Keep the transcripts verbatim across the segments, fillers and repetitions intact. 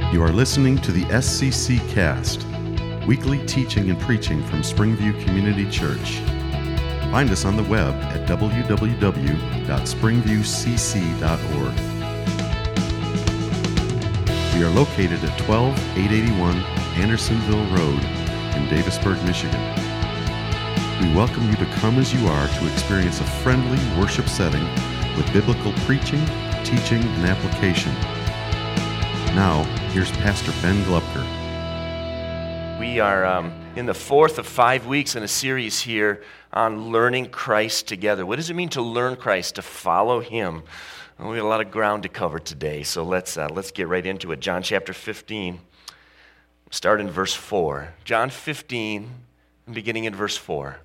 You are listening to the S C C Cast, weekly teaching and preaching from Springview Community Church. Find us on the web at w w w dot springview c c dot org. We are located at twelve eight eighty-one Andersonville Road in Davisburg, Michigan. We welcome you to come as you are to experience a friendly worship setting with biblical preaching, teaching, and application. Now, here's Pastor Ben Glupker. We are um, in the fourth of five weeks in a series here on learning Christ together. What does it mean to learn Christ, to follow Him? Well, we have a lot of ground to cover today, so let's uh, let's get right into it. John chapter fifteen, start in verse four. John fifteen, beginning in verse four.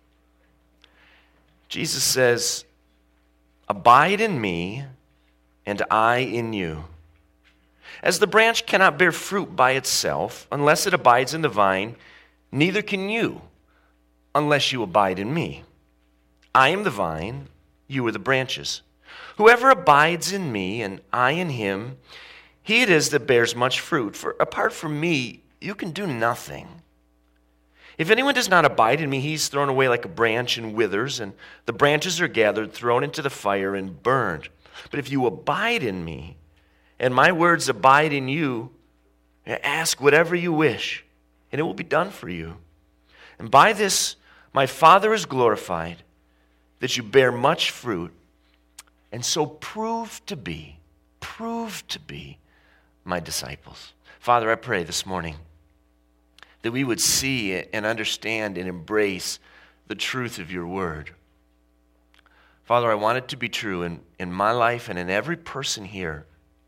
Jesus says, "Abide in me, and I in you. As the branch cannot bear fruit by itself unless it abides in the vine, neither can you unless you abide in me. I am the vine, you are the branches. Whoever abides in me and I in him, he it is that bears much fruit. For apart from me, you can do nothing. If anyone does not abide in me, he's thrown away like a branch and withers, and the branches are gathered, thrown into the fire, and burned. But if you abide in me, and my words abide in you, ask whatever you wish, and it will be done for you. And by this my Father is glorified, that you bear much fruit, and so prove to be, prove to be my disciples." Father, I pray this morning that we would see and understand and embrace the truth of your word. Father, I want it to be true in, in my life and in every person here,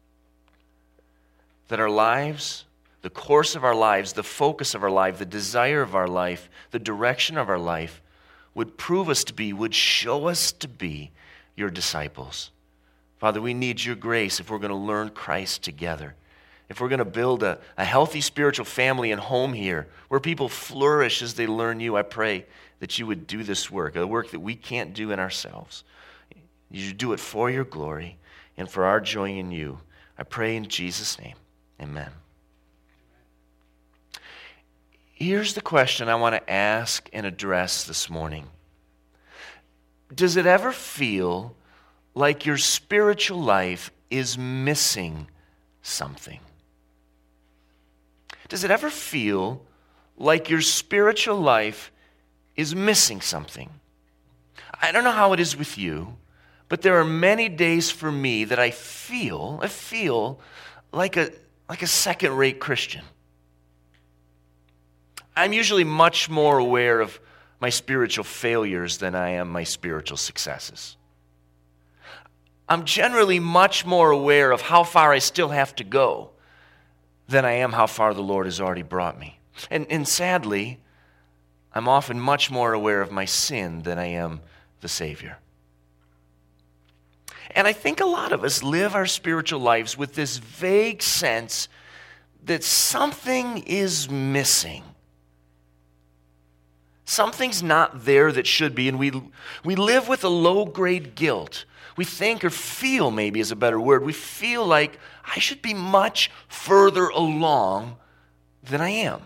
that our lives, the course of our lives, the focus of our life, the desire of our life, the direction of our life would prove us to be, would show us to be your disciples. Father, we need your grace if we're going to learn Christ together. If we're going to build a, a healthy spiritual family and home here where people flourish as they learn you, I pray that you would do this work, a work that we can't do in ourselves. You do it for your glory and for our joy in you. I pray in Jesus' name. Amen. Here's the question I want to ask and address this morning. Does it ever feel like your spiritual life is missing something? Does it ever feel like your spiritual life is missing something? I don't know how it is with you, but there are many days for me that I feel, I feel like a like a second-rate Christian. I'm usually much more aware of my spiritual failures than I am my spiritual successes. I'm generally much more aware of how far I still have to go than I am how far the Lord has already brought me. And, and sadly, I'm often much more aware of my sin than I am the Savior. And I think a lot of us live our spiritual lives with this vague sense that something is missing. Something's not there that should be, and we we live with a low-grade guilt. We think, or feel maybe is a better word, we feel like I should be much further along than I am.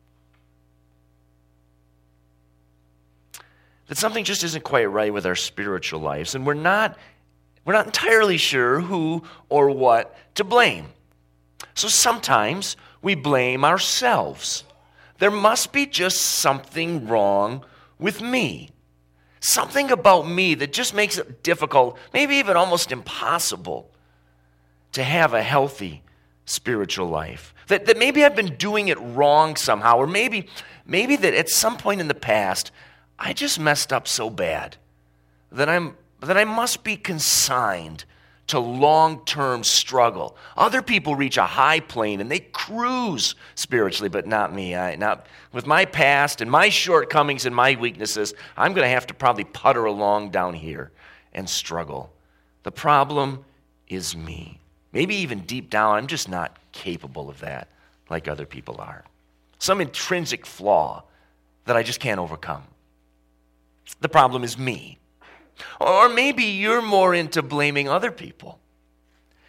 That something just isn't quite right with our spiritual lives, and we're not We're not entirely sure who or what to blame. So sometimes we blame ourselves. There must be just something wrong with me. Something about me that just makes it difficult, maybe even almost impossible, to have a healthy spiritual life. That, that maybe I've been doing it wrong somehow, or maybe, maybe that at some point in the past, I just messed up so bad that I'm that I must be consigned to long-term struggle. Other people reach a high plane and they cruise spiritually, but not me. I, not with my past and my shortcomings and my weaknesses, I'm going to have to probably putter along down here and struggle. The problem is me. Maybe even deep down, I'm just not capable of that like other people are. Some intrinsic flaw that I just can't overcome. The problem is me. Or maybe you're more into blaming other people.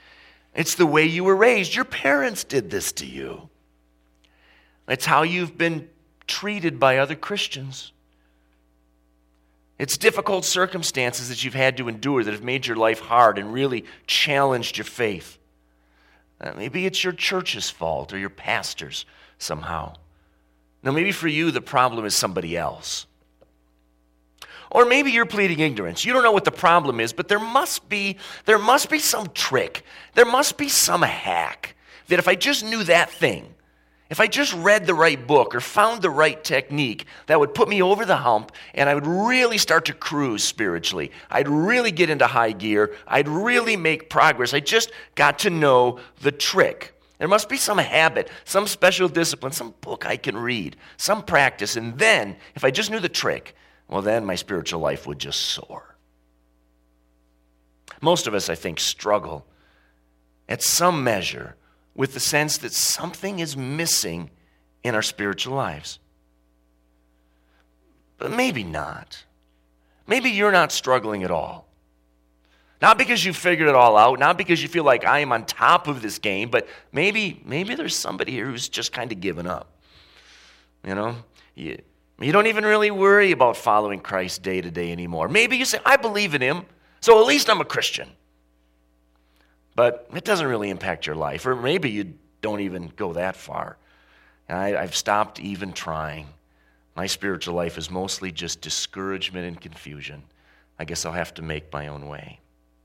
It's the way you were raised. Your parents did this to you. It's how you've been treated by other Christians. It's difficult circumstances that you've had to endure that have made your life hard and really challenged your faith. Uh, maybe it's your church's fault or your pastor's somehow. Now, maybe for you, the problem is somebody else. Or maybe you're pleading ignorance. You don't know what the problem is, but there must be, there must be some trick. There must be some hack that if I just knew that thing, if I just read the right book or found the right technique, that would put me over the hump and I would really start to cruise spiritually. I'd really get into high gear. I'd really make progress. I just got to know the trick. There must be some habit, some special discipline, some book I can read, some practice, and then, if I just knew the trick, well, then my spiritual life would just soar. Most of us, I think, struggle at some measure with the sense that something is missing in our spiritual lives. But maybe not. Maybe you're not struggling at all. Not because you figured it all out, not because you feel like I am on top of this game, but maybe maybe there's somebody here who's just kind of given up. You know, you, you don't even really worry about following Christ day to day anymore. Maybe you say, I believe in him, so at least I'm a Christian. But it doesn't really impact your life. Or maybe you don't even go that far. I, I've stopped even trying. My spiritual life is mostly just discouragement and confusion. I guess I'll have to make my own way.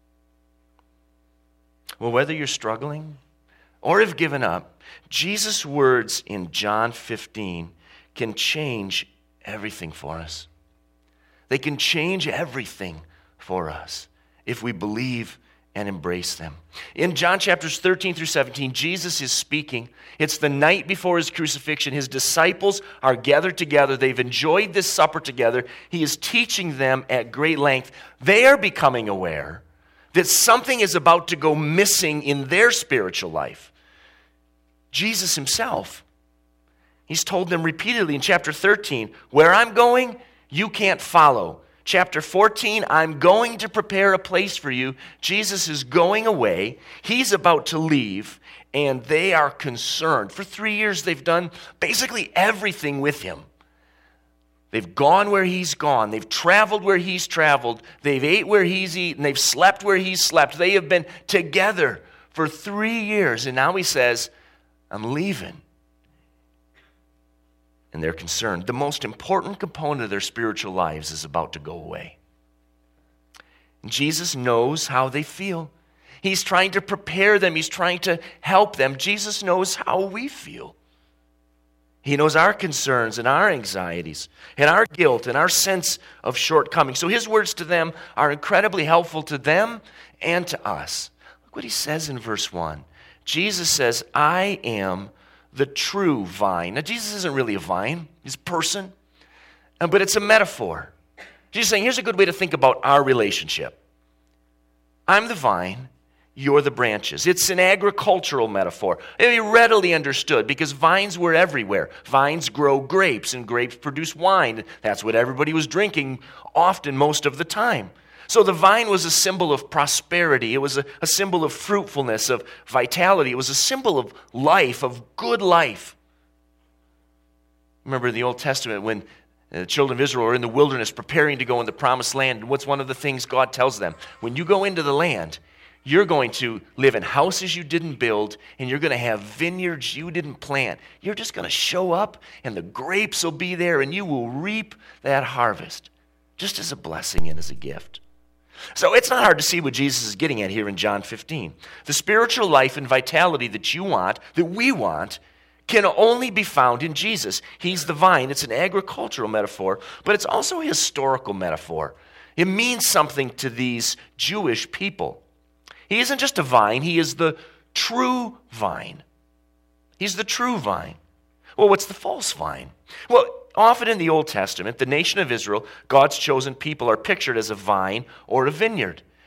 Well, whether you're struggling or have given up, Jesus' words in John fifteen can change everything for us. They can change everything for us if we believe and embrace them. In John chapters thirteen through seventeen, Jesus is speaking. It's the night before his crucifixion. His disciples are gathered together. They've enjoyed this supper together. He is teaching them at great length. They are becoming aware that something is about to go missing in their spiritual life. Jesus himself, he's told them repeatedly in chapter thirteen, where I'm going, you can't follow. Chapter fourteen, I'm going to prepare a place for you. Jesus is going away. He's about to leave, and they are concerned. For three years, they've done basically everything with him. They've gone where he's gone. They've traveled where he's traveled. They've ate where he's eaten. They've slept where he's slept. They have been together for three years. And now he says, I'm leaving. And they're concerned. The most important component of their spiritual lives is about to go away. And Jesus knows how they feel. He's trying to prepare them. He's trying to help them. Jesus knows how we feel. He knows our concerns and our anxieties and our guilt and our sense of shortcoming. So his words to them are incredibly helpful to them and to us. Look what he says in verse one. Jesus says, I am the true vine. Now, Jesus isn't really a vine. He's a person. But it's a metaphor. Jesus is saying, here's a good way to think about our relationship. I'm the vine. You're the branches. It's an agricultural metaphor. It readily understood because vines were everywhere. Vines grow grapes, and grapes produce wine. That's what everybody was drinking often, most of the time. So the vine was a symbol of prosperity. It was a, a symbol of fruitfulness, of vitality. It was a symbol of life, of good life. Remember in the Old Testament when the children of Israel are in the wilderness preparing to go in the promised land, and what's one of the things God tells them? When you go into the land, you're going to live in houses you didn't build, and you're going to have vineyards you didn't plant. You're just going to show up, and the grapes will be there, and you will reap that harvest, just as a blessing and as a gift. So it's not hard to see what Jesus is getting at here in John fifteen. The spiritual life and vitality that you want, that we want, can only be found in Jesus. He's the vine. It's an agricultural metaphor, but it's also a historical metaphor. It means something to these Jewish people. He isn't just a vine, he is the true vine. He's the true vine. Well, what's the false vine? Well, often in the Old Testament, the nation of Israel, God's chosen people, are pictured as a vine or a vineyard.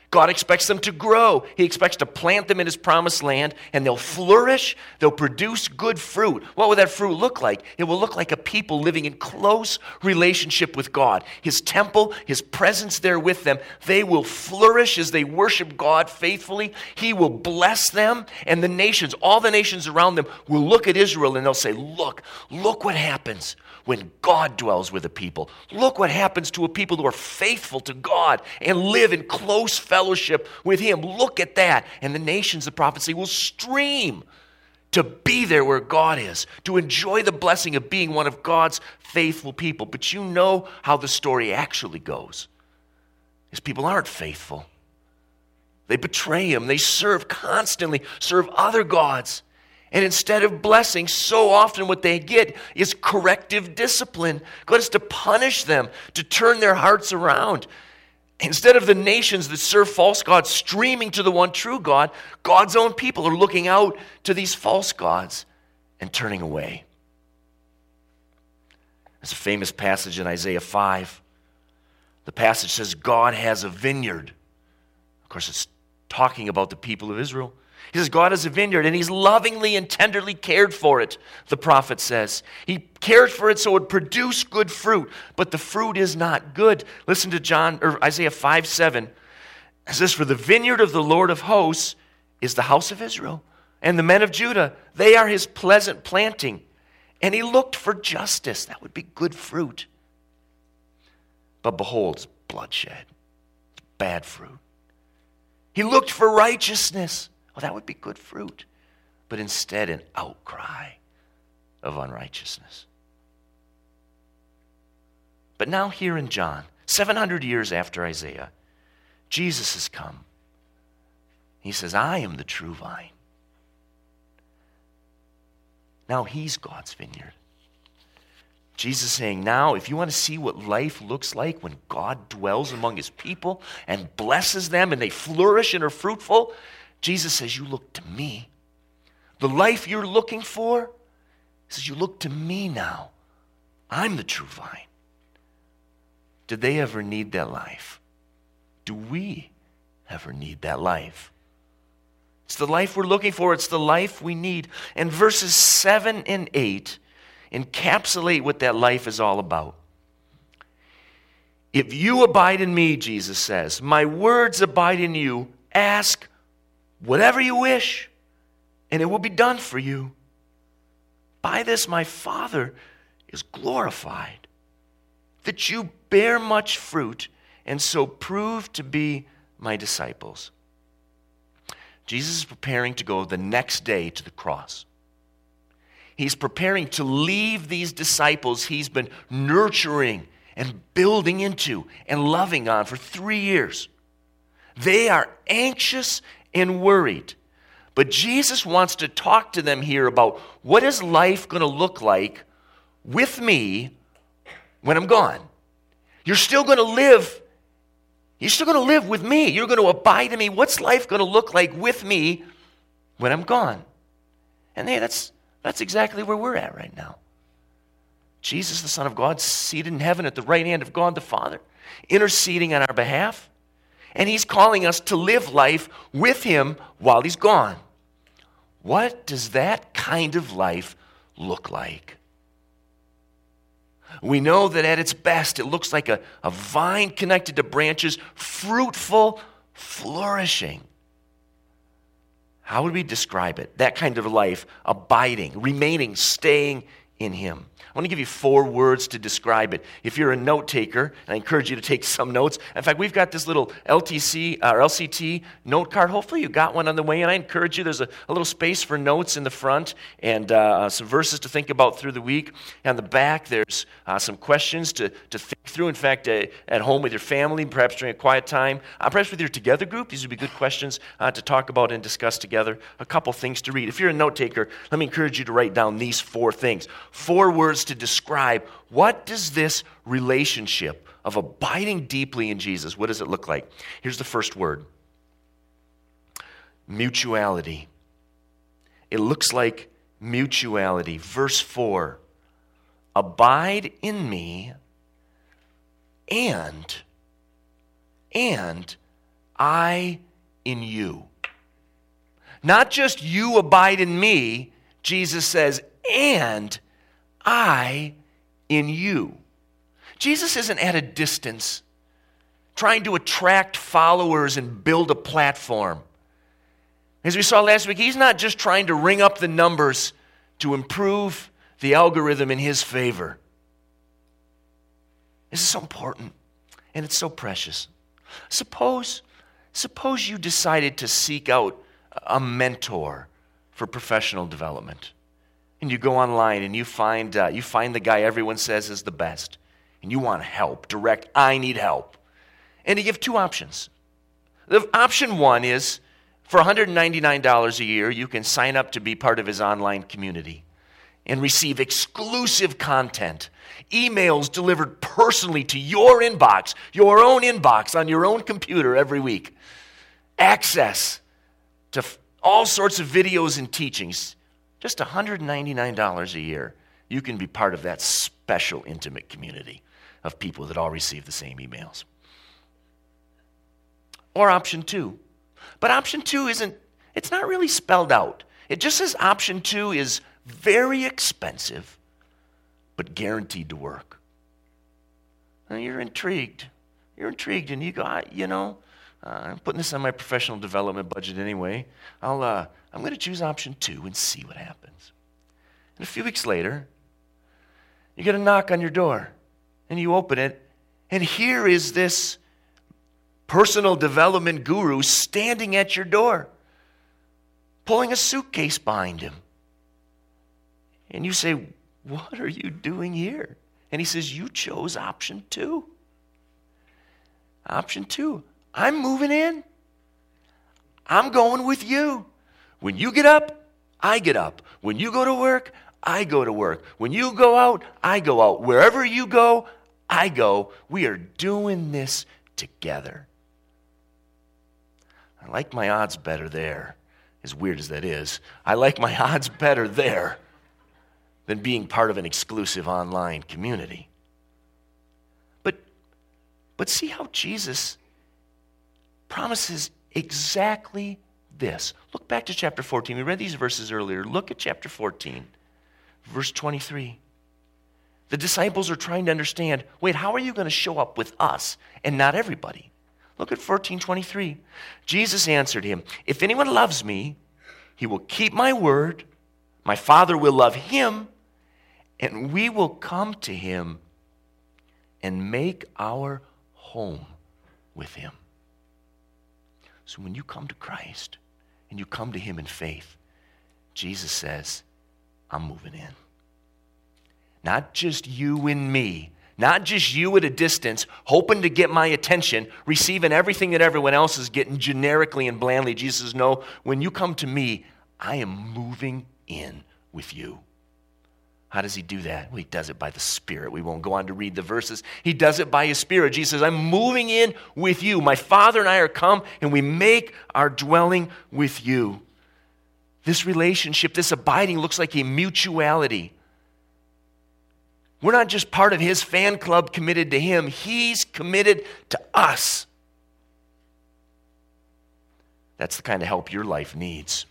God expects them to grow. He expects to plant them in his promised land, and they'll flourish. They'll produce good fruit. What will that fruit look like? It will look like a people living in close relationship with God. His temple, his presence there with them, they will flourish as they worship God faithfully. He will bless them, and the nations, all the nations around them, will look at Israel and they'll say, look, look what happens when God dwells with a people. Look what happens to a people who are faithful to God and live in close fellowship with him. Look at that. And the nations, the prophecy, will stream to be there where God is, to enjoy the blessing of being one of God's faithful people. But you know how the story actually goes. These people aren't faithful. They betray him. They serve constantly, serve other gods. And instead of blessing, so often what they get is corrective discipline. God is to punish them, to turn their hearts around. Instead of the nations that serve false gods streaming to the one true God, God's own people are looking out to these false gods and turning away. There's a famous passage in Isaiah five. The passage says, God has a vineyard. Of course, it's talking about the people of Israel. He says, God has a vineyard, and he's lovingly and tenderly cared for it, the prophet says. He cared for it so it would produce good fruit, but the fruit is not good. Listen to John or Isaiah five seven. It says, for the vineyard of the Lord of hosts is the house of Israel, and the men of Judah, they are his pleasant planting. And he looked for justice. That would be good fruit. But behold, it's bloodshed. It's bad fruit. He looked for righteousness. Well, that would be good fruit. But instead, an outcry of unrighteousness. But now here in John, seven hundred years after Isaiah, Jesus has come. He says, I am the true vine. Now he's God's vineyard. Jesus is saying, now, if you want to see what life looks like when God dwells among his people and blesses them and they flourish and are fruitful, Jesus says, you look to me. The life you're looking for, he says, you look to me now. I'm the true vine. Did they ever need that life? Do we ever need that life? It's the life we're looking for. It's the life we need. And verses seven and eight encapsulate what that life is all about. If you abide in me, Jesus says, my words abide in you, ask whatever you wish, and it will be done for you. By this my Father is glorified, that you bear much fruit, and so prove to be my disciples. Jesus is preparing to go the next day to the cross. He's preparing to leave these disciples he's been nurturing and building into and loving on for three years. They are anxious and worried. But Jesus wants to talk to them here about what is life going to look like with me when I'm gone. You're still going to live. You're still going to live with me. You're going to abide in me. What's life going to look like with me when I'm gone? And hey, that's that's exactly where we're at right now. Jesus, the Son of God, seated in heaven at the right hand of God the Father, interceding on our behalf. And he's calling us to live life with him while he's gone. What does that kind of life look like? We know that at its best, it looks like a, a vine connected to branches, fruitful, flourishing. How would we describe it? That kind of life, abiding, remaining, staying in him. I want to give you four words to describe it. If you're a note taker, I encourage you to take some notes. In fact, we've got this little L T C or L C T note card. Hopefully you got one on the way, and I encourage you. There's a, a little space for notes in the front and uh, some verses to think about through the week. And on the back, there's uh, some questions to, to think through. In fact, uh, at home with your family, perhaps during a quiet time, uh, perhaps with your together group, these would be good questions uh, to talk about and discuss together. A couple things to read. If you're a note taker, let me encourage you to write down these four things. Four words to describe what does this relationship of abiding deeply in Jesus, what does it look like? Here's the first word. Mutuality. It looks like mutuality. Verse four. Abide in me and, and I in you. Not just you abide in me, Jesus says, and I in you. Jesus isn't at a distance trying to attract followers and build a platform. As we saw last week, he's not just trying to ring up the numbers to improve the algorithm in his favor. This is so important, and it's so precious. Suppose, suppose you decided to seek out a mentor for professional development. And you go online and you find uh, you find the guy everyone says is the best. And you want help, direct, I need help. And you give two options. The option one is, for one hundred ninety-nine dollars a year, you can sign up to be part of his online community and receive exclusive content, emails delivered personally to your inbox, your own inbox on your own computer every week, access to f- all sorts of videos and teachings. Just one hundred ninety-nine dollars a year, you can be part of that special, intimate community of people that all receive the same emails. Or option two. But option two isn't, it's not really spelled out. It just says option two is very expensive, but guaranteed to work. Now you're intrigued. You're intrigued, and you go, I, you know, uh, I'm putting this on my professional development budget anyway. I'll, uh, I'm going to choose option two and see what happens. And a few weeks later, you get a knock on your door, and you open it, and here is this personal development guru standing at your door, pulling a suitcase behind him. And you say, what are you doing here? And he says, you chose option two. Option two, I'm moving in. I'm going with you. When you get up, I get up. When you go to work, I go to work. When you go out, I go out. Wherever you go, I go. We are doing this together. I like my odds better there, as weird as that is. I like my odds better there than being part of an exclusive online community. But, but see how Jesus promises exactly this. Look back to chapter fourteen. We read these verses earlier. Look at chapter fourteen, verse twenty-three. The disciples are trying to understand, wait, how are you going to show up with us and not everybody? Look at fourteen twenty-three. Jesus answered him, if anyone loves me, he will keep my word. My Father will love him, and we will come to him and make our home with him. So when you come to Christ and you come to him in faith, Jesus says, I'm moving in. Not just you and me, not just you at a distance, hoping to get my attention, receiving everything that everyone else is getting generically and blandly. Jesus says, no, when you come to me, I am moving in with you. How does he do that? Well, he does it by the Spirit. We won't go on to read the verses. He does it by his Spirit. Jesus says, I'm moving in with you. My Father and I are come, and we make our dwelling with you. This relationship, this abiding looks like a mutuality. We're not just part of his fan club committed to him. He's committed to us. That's the kind of help your life needs.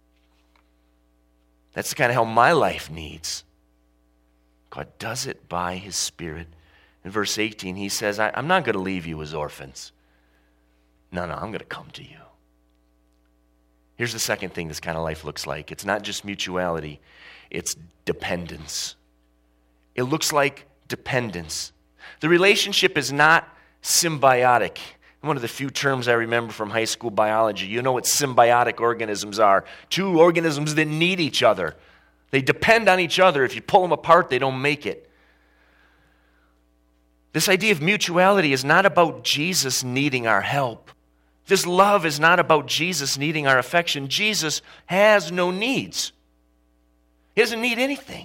That's the kind of help my life needs. God does it by his Spirit. In verse eighteen, he says, I, I'm not going to leave you as orphans. No, no, I'm going to come to you. Here's the second thing this kind of life looks like. It's not just mutuality, it's dependence. It looks like dependence. The relationship is not symbiotic. One of the few terms I remember from high school biology, you know what symbiotic organisms are. Two organisms that need each other. They depend on each other. If you pull them apart, they don't make it. This idea of mutuality is not about Jesus needing our help. This love is not about Jesus needing our affection. Jesus has no needs. He doesn't need anything.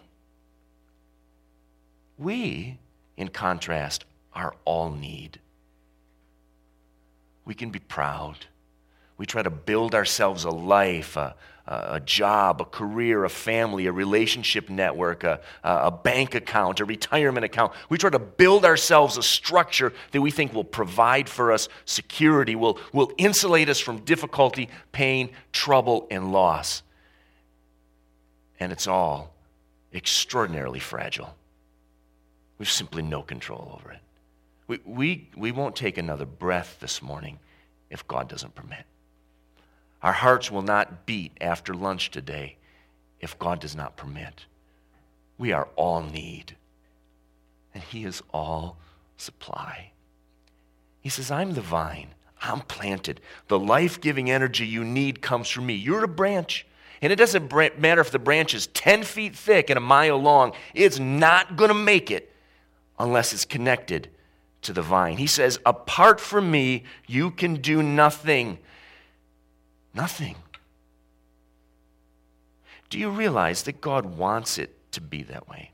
We, in contrast, are all need. We can be proud. We try to build ourselves a life, a, a job, a career, a family, a relationship network, a, a bank account, a retirement account. We try to build ourselves a structure that we think will provide for us security, will, will insulate us from difficulty, pain, trouble, and loss. And it's all extraordinarily fragile. We have simply no control over it. We, we, we won't take another breath this morning if God doesn't permit. Our hearts will not beat after lunch today if God does not permit. We are all need, and He is all supply. He says, I'm the vine. I'm planted. The life-giving energy you need comes from me. You're a branch. And it doesn't matter if the branch is ten feet thick and a mile long. It's not going to make it unless it's connected to the vine. He says, apart from me, you can do nothing. Nothing. Do you realize that God wants it to be that way?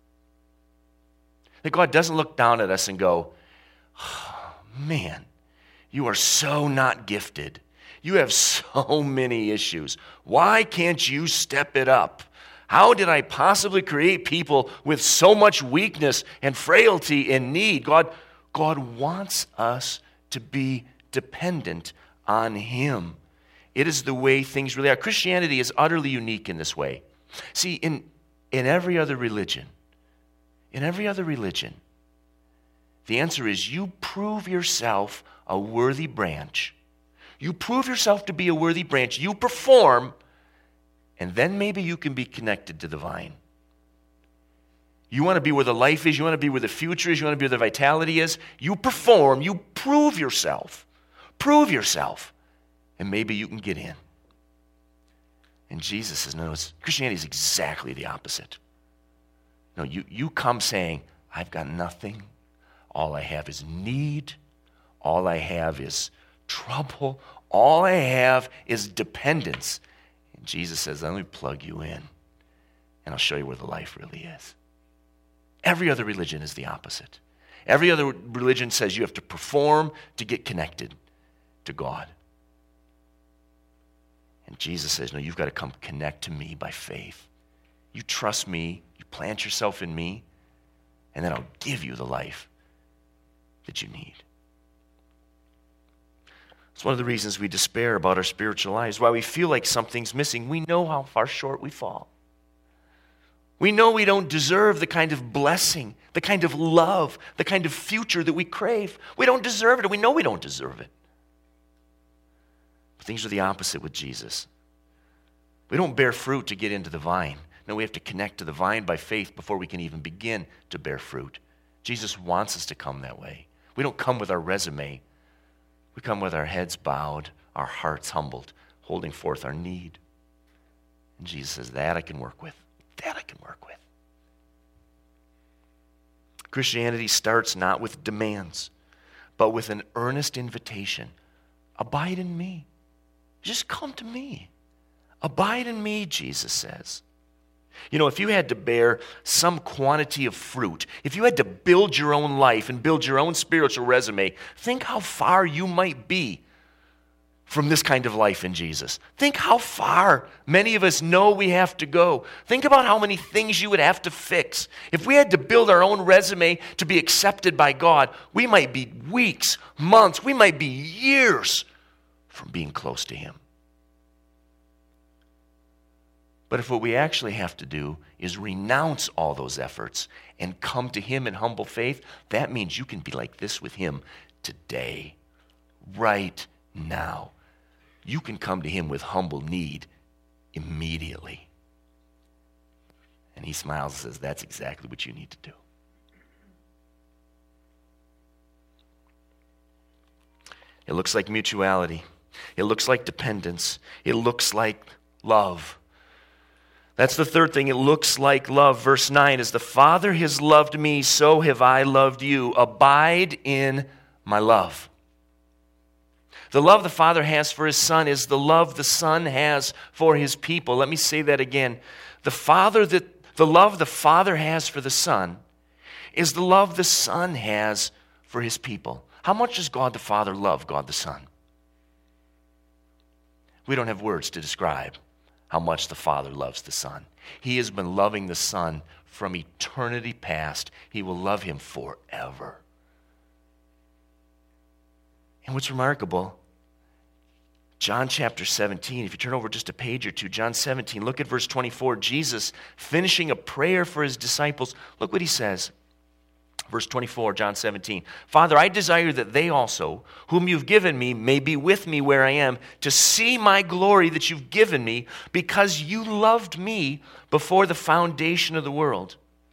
That God doesn't look down at us and go, oh, man, you are so not gifted. You have so many issues. Why can't you step it up? How did I possibly create people with so much weakness and frailty and need? God, God wants us to be dependent on Him. It is the way things really are. Christianity is utterly unique in this way. See, in, in every other religion, in every other religion, the answer is you prove yourself a worthy branch. You prove yourself to be a worthy branch. You perform, and then maybe you can be connected to the vine. You want to be where the life is. You want to be where the future is. You want to be where the vitality is. You perform. You prove yourself. Prove yourself. And maybe you can get in. And Jesus says, no, it's, Christianity is exactly the opposite. No, you, you come saying, I've got nothing. All I have is need. All I have is trouble. All I have is dependence. And Jesus says, let me plug you in, and I'll show you where the life really is. Every other religion is the opposite. Every other religion says you have to perform to get connected to God. And Jesus says, no, you've got to come connect to me by faith. You trust me, you plant yourself in me, and then I'll give you the life that you need. It's one of the reasons we despair about our spiritual lives, why we feel like something's missing. We know how far short we fall. We know we don't deserve the kind of blessing, the kind of love, the kind of future that we crave. We don't deserve it, and we know we don't deserve it. But things are the opposite with Jesus. We don't bear fruit to get into the vine. No, we have to connect to the vine by faith before we can even begin to bear fruit. Jesus wants us to come that way. We don't come with our resume. We come with our heads bowed, our hearts humbled, holding forth our need. And Jesus says, that I can work with. That I can work with. Christianity starts not with demands, but with an earnest invitation. Abide in me. Just come to me. Abide in me, Jesus says. You know, if you had to bear some quantity of fruit, if you had to build your own life and build your own spiritual resume, think how far you might be from this kind of life in Jesus. Think how far many of us know we have to go. Think about how many things you would have to fix. If we had to build our own resume to be accepted by God, we might be weeks, months, we might be years from being close to Him. But if what we actually have to do is renounce all those efforts and come to Him in humble faith, that means you can be like this with Him today, right now. You can come to Him with humble need immediately. And He smiles and says, that's exactly what you need to do. It looks like mutuality. It looks like dependence. It looks like love. That's the third thing. It looks like love. Verse nine, as the Father has loved me, so have I loved you. Abide in my love. The love the Father has for His Son is the love the Son has for His people. Let me say that again. The Father that the love the Father has for the Son is the love the Son has for His people. How much does God the Father love God the Son? We don't have words to describe how much the Father loves the Son. He has been loving the Son from eternity past. He will love him forever. And what's remarkable, John chapter seventeen, if you turn over just a page or two, John seventeen, look at verse twenty-four. Jesus finishing a prayer for his disciples. Look what he says. Verse twenty-four, John seventeen. Father, I desire that they also, whom you've given me, may be with me where I am, to see my glory that you've given me, because you loved me before the foundation of the world.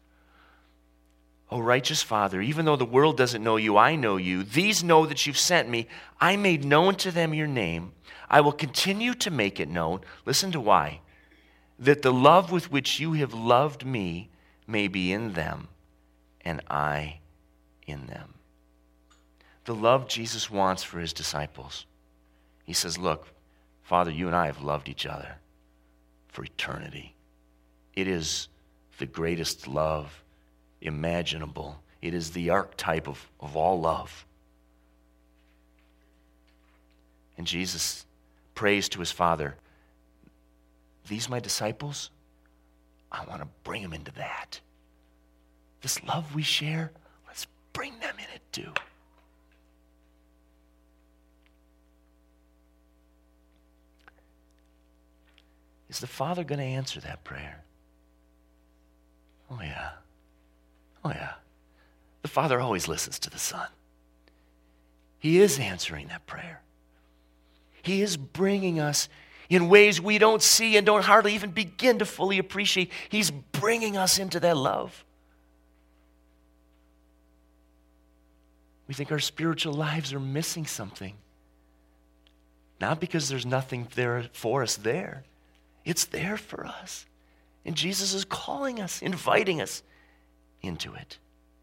O righteous Father, even though the world doesn't know you, I know you. These know that you've sent me. I made known to them your name. I will continue to make it known. Listen to why. That the love with which you have loved me may be in them, and I in them. The love Jesus wants for his disciples. He says, look, Father, you and I have loved each other for eternity. It is the greatest love imaginable. It is the archetype of, of all love. And Jesus prays to his Father, these my disciples, I want to bring them into that. This love we share, let's bring them in it too. Is the Father going to answer that prayer? Oh yeah. Oh yeah. The Father always listens to the Son. He is answering that prayer. He is bringing us in ways we don't see and don't hardly even begin to fully appreciate. He's bringing us into that love. We think our spiritual lives are missing something. Not because there's nothing there for us there. It's there for us. And Jesus is calling us, inviting us into it.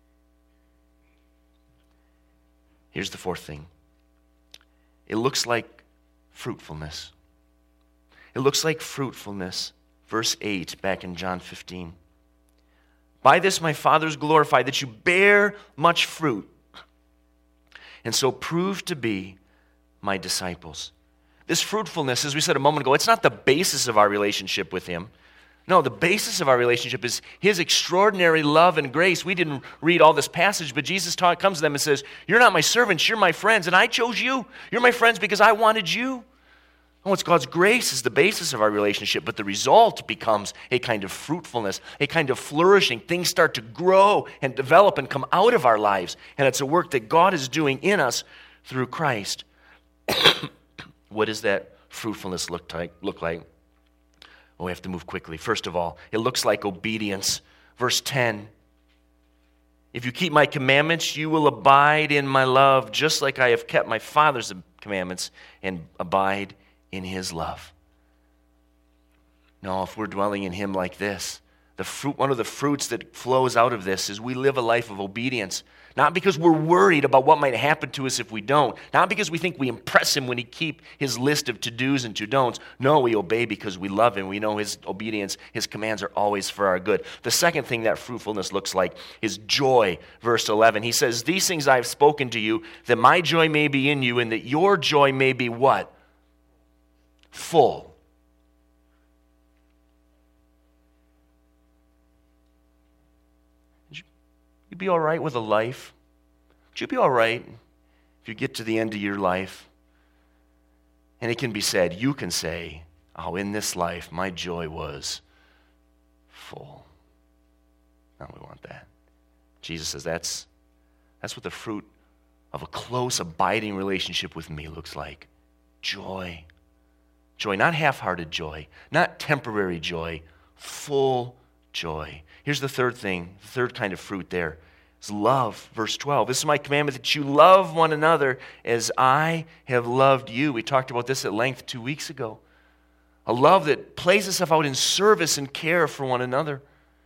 Here's the fourth thing. It looks like fruitfulness. It looks like fruitfulness. Verse eight, back in John fifteen. By this my Father is glorified, that you bear much fruit, and so prove to be my disciples. This fruitfulness, as we said a moment ago, it's not the basis of our relationship with him. No, the basis of our relationship is his extraordinary love and grace. We didn't read all this passage, but Jesus taught, comes to them and says, you're not my servants, you're my friends, and I chose you. You're my friends because I wanted you. Oh, it's God's grace is the basis of our relationship, but the result becomes a kind of fruitfulness, a kind of flourishing. Things start to grow and develop and come out of our lives, and it's a work that God is doing in us through Christ. What does that fruitfulness look like? Look like? Oh, we have to move quickly. First of all, it looks like obedience. Verse ten. If you keep my commandments, you will abide in my love, just like I have kept my Father's commandments and abide in his love. No, if we're dwelling in him like this, the fruit, one of the fruits that flows out of this is we live a life of obedience. Not because we're worried about what might happen to us if we don't. Not because we think we impress him when he keep his list of to-dos and to-don'ts. No, we obey because we love him. We know his obedience, his commands are always for our good. The second thing that fruitfulness looks like is joy. Verse eleven, he says, these things I have spoken to you, that my joy may be in you, and that your joy may be what? Full. You'd be all right with a life? Would you be all right if you get to the end of your life? And it can be said, you can say, oh, in this life, my joy was full. No, we want that. Jesus says that's, that's what the fruit of a close, abiding relationship with me looks like. Joy. Joy, not half-hearted joy, not temporary joy, full joy. Here's the third thing, the third kind of fruit there is love. Verse twelve, this is my commandment that you love one another as I have loved you. We talked about this at length two weeks ago. A love that plays itself out in service and care for one another.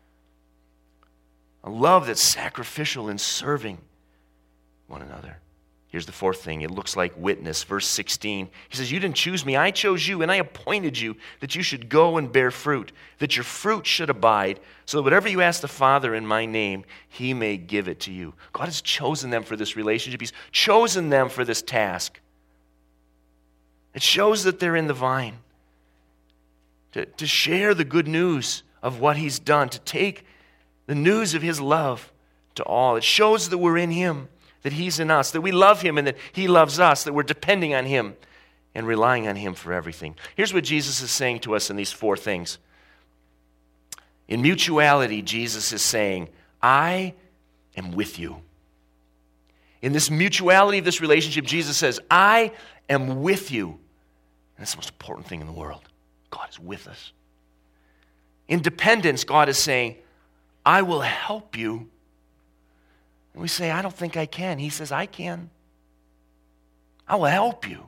A love that's sacrificial in serving one another. Here's the fourth thing. It looks like witness. Verse sixteen. He says, you didn't choose me. I chose you, and I appointed you that you should go and bear fruit, that your fruit should abide, so that whatever you ask the Father in my name, he may give it to you. God has chosen them for this relationship. He's chosen them for this task. It shows that they're in the vine. To, to share the good news of what he's done, to take the news of his love to all. It shows that we're in him, that he's in us, that we love him and that he loves us, that we're depending on him and relying on him for everything. Here's what Jesus is saying to us in these four things. In mutuality, Jesus is saying, I am with you. In this mutuality of this relationship, Jesus says, I am with you. And that's the most important thing in the world. God is with us. In dependence, God is saying, I will help you. And we say, I don't think I can. He says, I can. I will help you.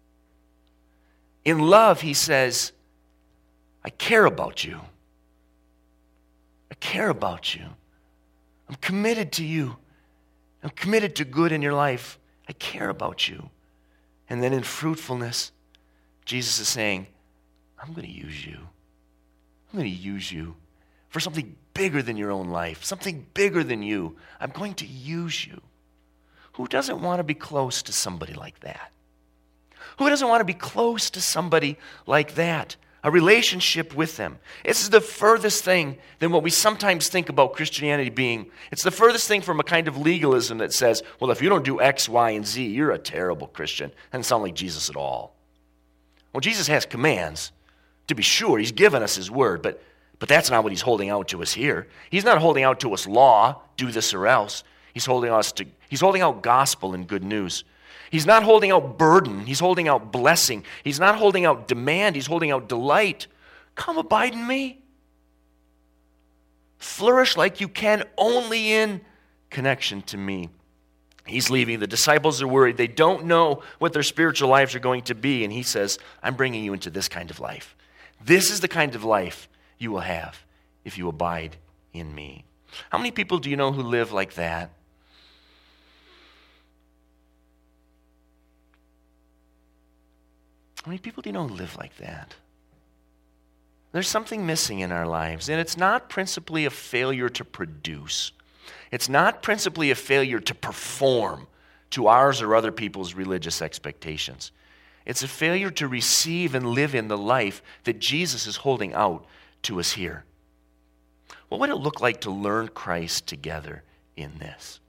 In love, he says, I care about you. I care about you. I'm committed to you. I'm committed to good in your life. I care about you. And then in fruitfulness, Jesus is saying, I'm going to use you. I'm going to use you for something bigger than your own life, something bigger than you. I'm going to use you. Who doesn't want to be close to somebody like that? Who doesn't want to be close to somebody like that? A relationship with them. This is the furthest thing than what we sometimes think about Christianity being. It's the furthest thing from a kind of legalism that says, well, if you don't do X, Y, and Z, you're a terrible Christian. That doesn't sound like Jesus at all. Well, Jesus has commands. To be sure, he's given us his word, but, but that's not what he's holding out to us here. He's not holding out to us law, do this or else. He's holding us to, he's holding out gospel and good news. He's not holding out burden. He's holding out blessing. He's not holding out demand. He's holding out delight. Come abide in me. Flourish like you can only in connection to me. He's leaving. The disciples are worried. They don't know what their spiritual lives are going to be. And he says, I'm bringing you into this kind of life. This is the kind of life you will have if you abide in me. How many people do you know who live like that? How many people do you know who live like that? There's something missing in our lives, and it's not principally a failure to produce. It's not principally a failure to perform to ours or other people's religious expectations. It's a failure to receive and live in the life that Jesus is holding out to us here. What would it look like to learn Christ together in this?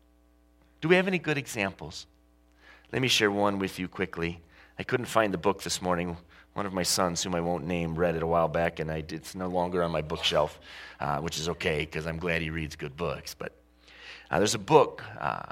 Do we have any good examples? Let me share one with you quickly. I couldn't find the book this morning. One of my sons, whom I won't name, read it a while back, and I, it's no longer on my bookshelf, uh, which is okay because I'm glad he reads good books. But uh, there's a book uh,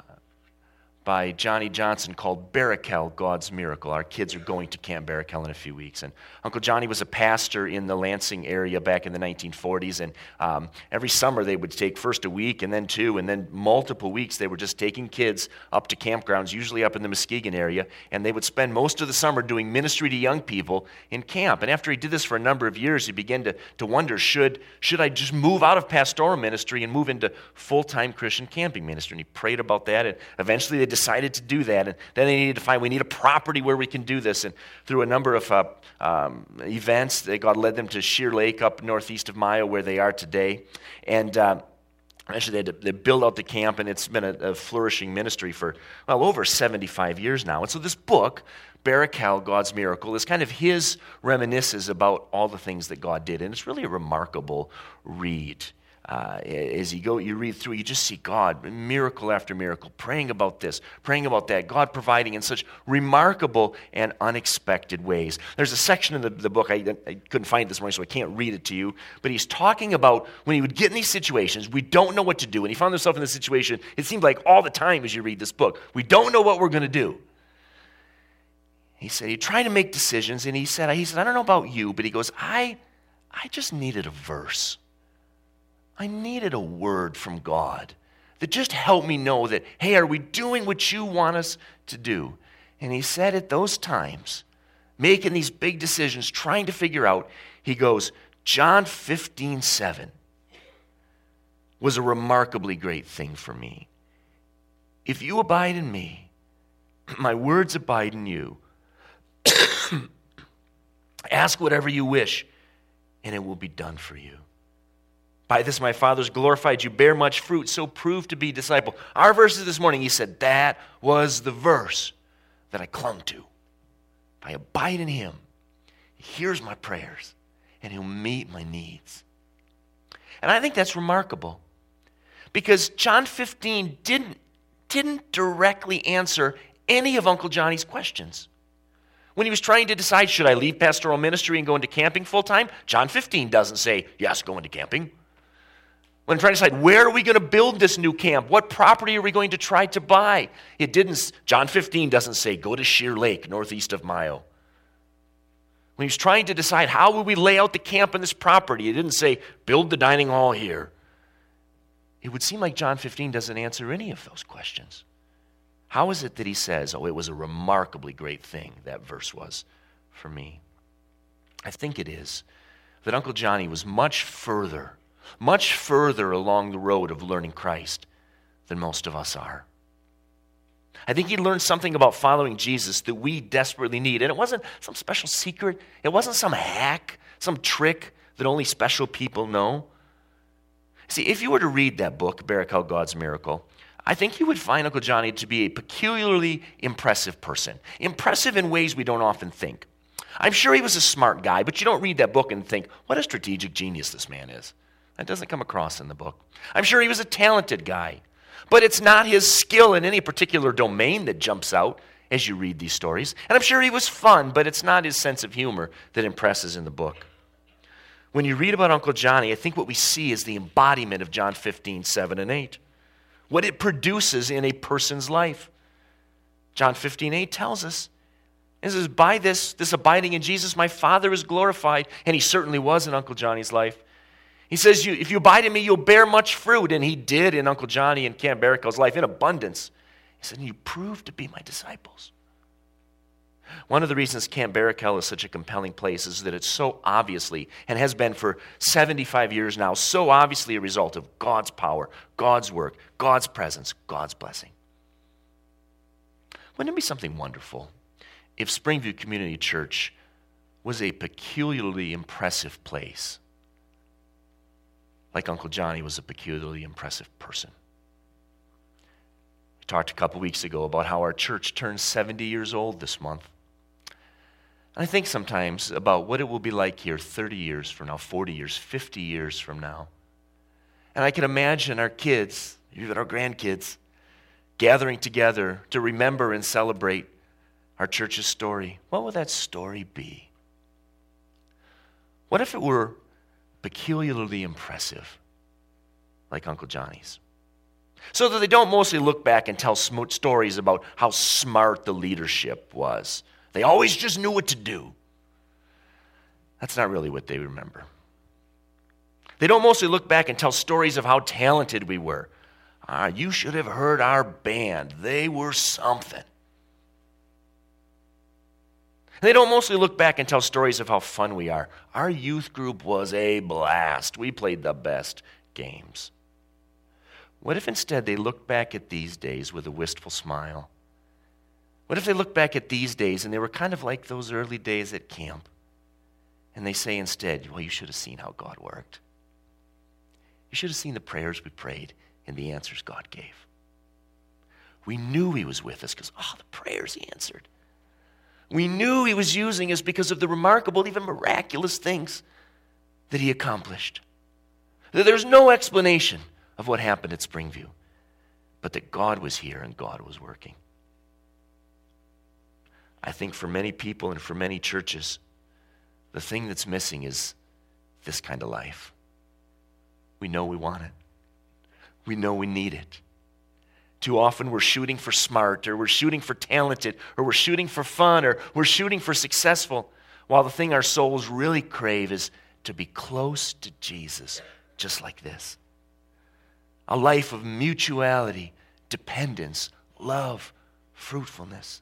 by Johnny Johnson called Barakel, God's Miracle. Our kids are going to Camp Barakel in a few weeks. And Uncle Johnny was a pastor in the Lansing area back in the nineteen forties. And um, every summer they would take first a week and then two and then multiple weeks. They were just taking kids up to campgrounds, usually up in the Muskegon area. And they would spend most of the summer doing ministry to young people in camp. And after he did this for a number of years, he began to, to wonder, should, should I just move out of pastoral ministry and move into full-time Christian camping ministry? And he prayed about that. And eventually they decided to do that, and then they needed to find, we need a property where we can do this, and through a number of uh, um, events, they, God led them to Sheer Lake up northeast of Maya, where they are today, and uh, actually they had to they build out the camp, and it's been a, a flourishing ministry for, well, over seventy-five years now. And so this book, Barakel, God's Miracle, is kind of his reminiscences about all the things that God did, and it's really a remarkable read. Uh, as you go, you read through, you just see God, miracle after miracle, praying about this, praying about that, God providing in such remarkable and unexpected ways. There's a section in the, the book, I, I couldn't find it this morning, so I can't read it to you, but he's talking about when he would get in these situations, we don't know what to do, and he found himself in this situation, it seemed like all the time as you read this book, we don't know what we're going to do. He said, he tried to make decisions, and he said, he said, I don't know about you, but he goes, I, I just needed a verse. I needed a word from God that just helped me know that, hey, are we doing what you want us to do? And he said at those times, making these big decisions, trying to figure out, he goes, John fifteen seven was a remarkably great thing for me. If you abide in me, my words abide in you. Ask whatever you wish, and it will be done for you. By this my Father's glorified, you bear much fruit, so prove to be disciple. Our verses this morning, he said, that was the verse that I clung to. if I abide in him, he hears my prayers and he'll meet my needs. And I think that's remarkable because John fifteen didn't, didn't directly answer any of Uncle Johnny's questions. When he was trying to decide, should I leave pastoral ministry and go into camping full time? John fifteen doesn't say, yes, go into camping. When I'm trying to decide, where are we going to build this new camp? What property are we going to try to buy? It didn't, John fifteen doesn't say, go to Sheer Lake, northeast of Mayo. When he was trying to decide, how will we lay out the camp on this property? It didn't say, build the dining hall here. It would seem like John fifteen doesn't answer any of those questions. How is it that he says, oh, it was a remarkably great thing, that verse was for me? I think it is that Uncle Johnny was much further, much further along the road of learning Christ than most of us are. I think he learned something about following Jesus that we desperately need. And it wasn't some special secret. It wasn't some hack, some trick that only special people know. See, if you were to read that book, Barackel, God's Miracle, I think you would find Uncle Johnny to be a peculiarly impressive person. Impressive in ways we don't often think. I'm sure he was a smart guy, but you don't read that book and think, what a strategic genius this man is. That doesn't come across in the book. I'm sure he was a talented guy, but it's not his skill in any particular domain that jumps out as you read these stories. And I'm sure he was fun, but it's not his sense of humor that impresses in the book. When you read about Uncle Johnny, I think what we see is the embodiment of John fifteen, seven and eight. What it produces in a person's life. John fifteen, eight tells us, it says, by this, this abiding in Jesus, my Father is glorified. And he certainly was in Uncle Johnny's life. He says, you, if you abide in me, you'll bear much fruit. And he did in Uncle Johnny and Camp Barackel's life in abundance. He said, you proved to be my disciples. One of the reasons Camp Barackel is such a compelling place is that it's so obviously, and has been for seventy-five years now, so obviously a result of God's power, God's work, God's presence, God's blessing. Wouldn't it be something wonderful if Springview Community Church was a peculiarly impressive place, like Uncle Johnny was a peculiarly impressive person? We talked a couple weeks ago about how our church turns seventy years old this month. I think sometimes about what it will be like here thirty years from now, forty years, fifty years from now. And I can imagine our kids, even our grandkids, gathering together to remember and celebrate our church's story. What would that story be? What if it were peculiarly impressive, like Uncle Johnny's? So that they don't mostly look back and tell stories about how smart the leadership was. They always just knew what to do. That's not really what they remember. They don't mostly look back and tell stories of how talented we were. Ah, you should have heard our band. They were something. They don't mostly look back and tell stories of how fun we are. Our youth group was a blast. We played the best games. What if instead they looked back at these days with a wistful smile? What if they look back at these days and they were kind of like those early days at camp? And they say instead, well, you should have seen how God worked. You should have seen the prayers we prayed and the answers God gave. We knew he was with us because, oh, the prayers he answered. We knew he was using us because of the remarkable, even miraculous things that he accomplished. There's no explanation of what happened at Springview, but that God was here and God was working. I think for many people and for many churches, the thing that's missing is this kind of life. We know we want it. We know we need it. Too often we're shooting for smart, or we're shooting for talented, or we're shooting for fun, or we're shooting for successful, while the thing our souls really crave is to be close to Jesus, just like this. A life of mutuality, dependence, love, fruitfulness.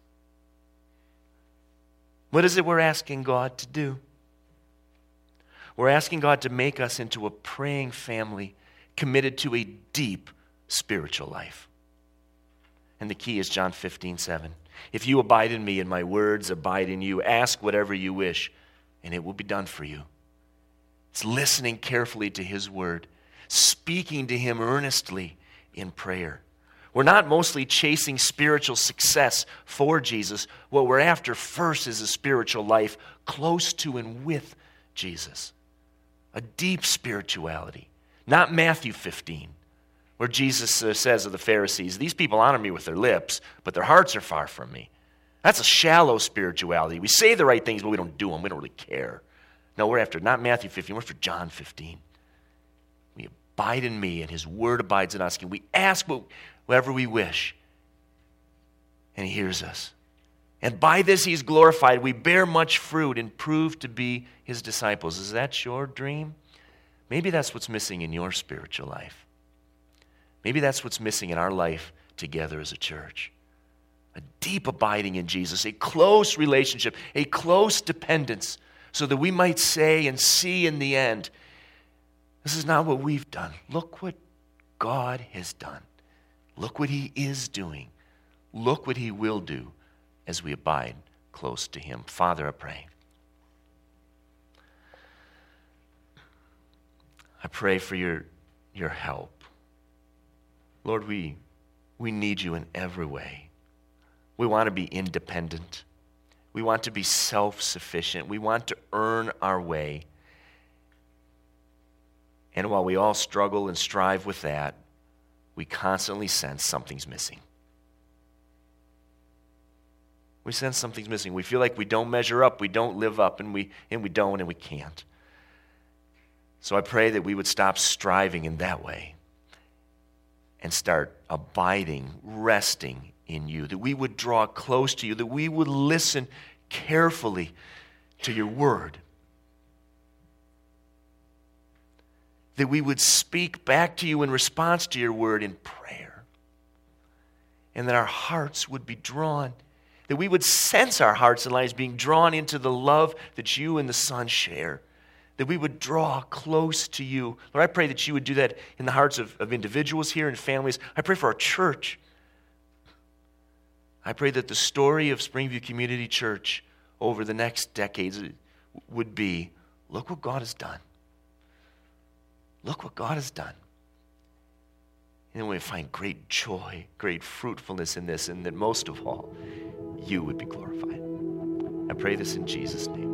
What is it we're asking God to do? We're asking God to make us into a praying family committed to a deep spiritual life. And the key is John fifteen, seven. If you abide in me and my words abide in you, ask whatever you wish, and it will be done for you. It's listening carefully to his word, speaking to him earnestly in prayer. We're not mostly chasing spiritual success for Jesus. What we're after first is a spiritual life close to and with Jesus. A deep spirituality. Not Matthew fifteen, where Jesus uh, says of the Pharisees, these people honor me with their lips, but their hearts are far from me. That's a shallow spirituality. We say the right things, but we don't do them. We don't really care. No, we're after not Matthew fifteen, we're after John fifteen. We abide in me, and his word abides in us. And we ask whatever we wish, and he hears us. And by this he's glorified. We bear much fruit and prove to be his disciples. Is that your dream? Maybe that's what's missing in your spiritual life. Maybe that's what's missing in our life together as a church. A deep abiding in Jesus, a close relationship, a close dependence, so that we might say and see in the end, this is not what we've done. Look what God has done. Look what he is doing. Look what he will do as we abide close to him. Father, I pray. I pray for your, your help. Lord, we, we need you in every way. We want to be independent. We want to be self-sufficient. We want to earn our way. And while we all struggle and strive with that, we constantly sense something's missing. We sense something's missing. We feel like we don't measure up, we don't live up, and we and we don't, and we can't. So I pray that we would stop striving in that way and start abiding, resting in you, that we would draw close to you, that we would listen carefully to your word, that we would speak back to you in response to your word in prayer, and that our hearts would be drawn, that we would sense our hearts and lives being drawn into the love that you and the Son share, that we would draw close to you. Lord, I pray that you would do that in the hearts of, of individuals here and families. I pray for our church. I pray that the story of Springview Community Church over the next decades would be, look what God has done. Look what God has done. And then we find great joy, great fruitfulness in this, and that most of all, you would be glorified. I pray this in Jesus' name.